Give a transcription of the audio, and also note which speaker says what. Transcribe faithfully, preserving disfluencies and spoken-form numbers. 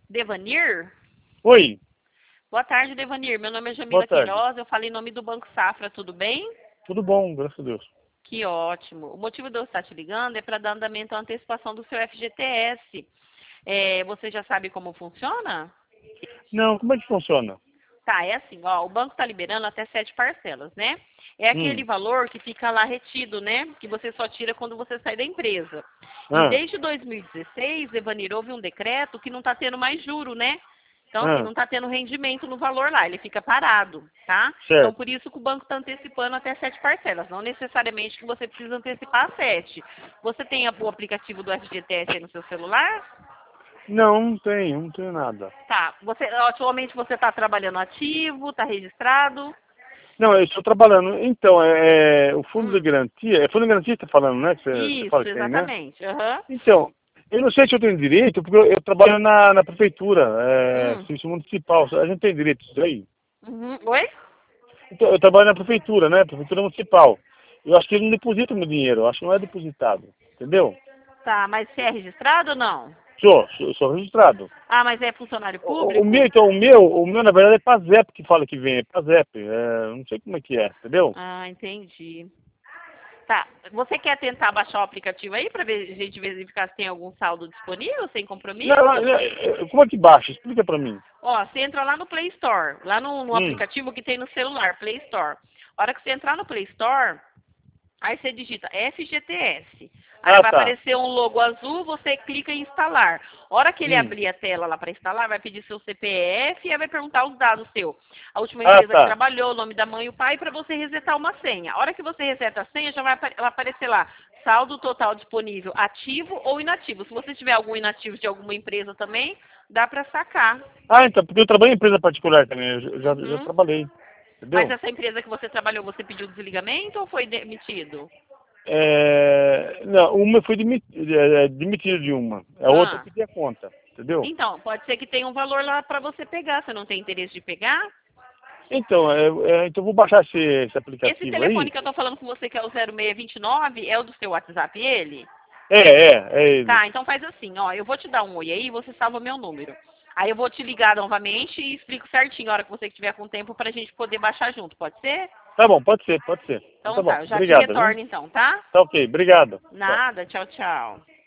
Speaker 1: Devanir?
Speaker 2: Oi,
Speaker 1: Boa tarde, Devanir. Meu nome é
Speaker 2: boa
Speaker 1: Jamila
Speaker 2: tarde.
Speaker 1: Queiroz, eu falei em nome do Banco Safra, tudo bem?
Speaker 2: Tudo bom, graças a Deus.
Speaker 1: Que ótimo. O motivo de eu estar te ligando é para dar andamento à antecipação do seu F G T S. É, você já sabe como funciona?
Speaker 2: Não, como é que funciona?
Speaker 1: Tá, é assim, ó, o banco está liberando até sete parcelas, né? É aquele
Speaker 2: Hum,
Speaker 1: valor que fica lá retido, né? Que você só tira quando você sai da empresa. E
Speaker 2: ah,
Speaker 1: desde dois mil e dezesseis, Evanir, houve um decreto que não está tendo mais juro, né? Então, assim, não
Speaker 2: ah,
Speaker 1: está tendo rendimento no valor lá, ele fica parado, tá? Então,
Speaker 2: certo.
Speaker 1: por isso que o banco está antecipando até sete parcelas. Não necessariamente que você precisa antecipar sete. Você tem a- o aplicativo do F G T S aí no seu celular?
Speaker 2: Não, não tenho, não tenho nada.
Speaker 1: Tá. Você, atualmente você está trabalhando ativo, está registrado?
Speaker 2: Não, eu estou trabalhando. Então, é, é, o fundo de
Speaker 1: Hum.
Speaker 2: garantia, é fundo de garantia que você está falando, né? Que você, você fala
Speaker 1: Isso,
Speaker 2: que tem, né?
Speaker 1: exatamente. Aham.
Speaker 2: Então, eu não sei se eu tenho direito, porque eu, eu trabalho na, na prefeitura, é,
Speaker 1: Hum.
Speaker 2: serviço municipal. A gente tem direito disso aí?
Speaker 1: Uhum. Oi?
Speaker 2: Então, eu trabalho na prefeitura, né? Prefeitura municipal. Eu acho que ele não deposita meu dinheiro, eu acho que não é depositado. Entendeu?
Speaker 1: Tá, mas você é registrado ou não?
Speaker 2: Sou, sou, sou registrado.
Speaker 1: Ah, mas é funcionário
Speaker 2: O, o meu,
Speaker 1: público?
Speaker 2: então, o meu, o meu, na verdade, é PASEP que fala que vem, é PASEP. É, não sei como é que é, entendeu?
Speaker 1: Ah, entendi. Tá, você quer tentar baixar o aplicativo aí para ver, a gente verificar se tem algum saldo disponível, sem
Speaker 2: Não, não,
Speaker 1: compromisso?
Speaker 2: não, é, como é que baixa? Explica pra mim.
Speaker 1: Ó, você entra lá no Play Store, lá no, no
Speaker 2: Hum,
Speaker 1: aplicativo que tem no celular, Play Store. A hora que você entrar no Play Store, aí você digita F G T S. Aí
Speaker 2: ah,
Speaker 1: vai
Speaker 2: tá.
Speaker 1: aparecer um logo azul, você clica em instalar. A hora que ele
Speaker 2: Hum,
Speaker 1: abrir a tela lá para instalar, vai pedir seu C P F e aí vai perguntar os dados seu. A última
Speaker 2: ah,
Speaker 1: empresa que
Speaker 2: tá.
Speaker 1: trabalhou, o nome da mãe e o pai, para você resetar uma senha. A hora que você reseta a senha, já vai, apa- vai aparecer lá saldo total disponível ativo ou inativo. Se você tiver algum inativo de alguma empresa também, dá para sacar.
Speaker 2: Ah, então, porque eu trabalho em empresa particular também, eu já, já
Speaker 1: Uhum.
Speaker 2: trabalhei,
Speaker 1: Mas
Speaker 2: entendeu?
Speaker 1: essa empresa que você trabalhou, você pediu desligamento ou foi demitido?
Speaker 2: É, não, uma foi demitido, é, é, demitido de uma, a outra eu
Speaker 1: Ah.
Speaker 2: pedi a conta, entendeu?
Speaker 1: Então, pode ser que tenha um valor lá para você pegar. Você não tem interesse de pegar?
Speaker 2: Então, é, é, então eu vou baixar esse, esse
Speaker 1: Esse
Speaker 2: aplicativo
Speaker 1: telefone
Speaker 2: aí.
Speaker 1: que eu tô falando com você, que é o zero seis dois nove, é o do seu WhatsApp, ele?
Speaker 2: É, é, é ele.
Speaker 1: Tá, então faz assim, ó. Eu vou te dar um oi aí e você salva meu número. Aí eu vou te ligar novamente e explico certinho a hora que você tiver com tempo pra gente poder baixar junto, pode ser?
Speaker 2: Tá bom, pode ser, pode ser. Então
Speaker 1: Então
Speaker 2: tá bom,
Speaker 1: tá, eu já te
Speaker 2: obrigado, viu?
Speaker 1: retorno então, tá?
Speaker 2: Tá ok, obrigado. Tchau.
Speaker 1: Nada, tchau, tchau.